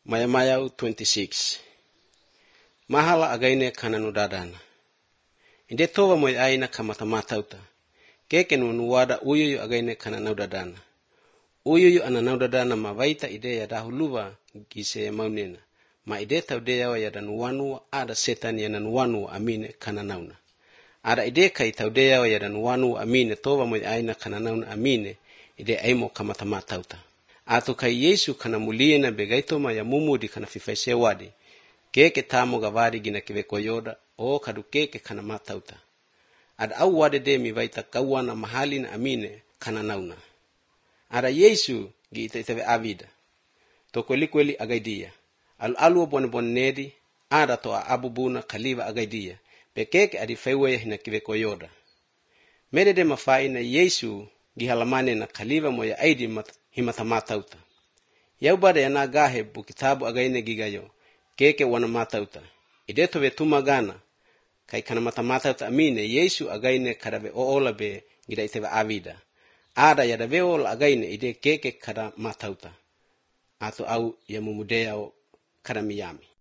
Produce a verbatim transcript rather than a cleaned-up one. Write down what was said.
Mayamayaw twenty-six. Mahala againe kananu dadana. Inde tova moy aina kamatamatauta. Keke nunuwada uyuyu againe kananu dadana. Uyuyu ananau dadana mawaita ide ya dahuluwa gise maunena. Ma ide taudeyawa ya danuwanu ada setan ya nanuwanu amine kananauna. Ada ide kai taudeyawa ya danuwanu amine tova moy aina kananauna amine ide aimo kamatamatauta. Atu kai Yesu kana muliena begaitoma ya mumudi kana fifaise wadi. Keke tamo gawari gina kiweko yoda o kadu keke kana matauta. Ada au wade de mi vaita kawana mahali na amine kana nauna. Ada Yesu gi ita itawe avida. To kweli kweli agaidia. Alu alu bone bone nedi ada to abubuna kaliva agaidia. Pe keke adi faiwe hina kiweko yoda. Mede de mafai na Yesu gihalamane na kaliva moya aidi mat himatamatauta. Yau bada ya nagahe bu kitabu againe gigayo. Keke wana matauta. Ideto ve tumagana. Kai kana matamatauta amine Yesu againe kadabe oola be gida itewa avida. Ada ya dawe oola againe ide keke kada matauta. Ato au ya mumudea o kada miyami.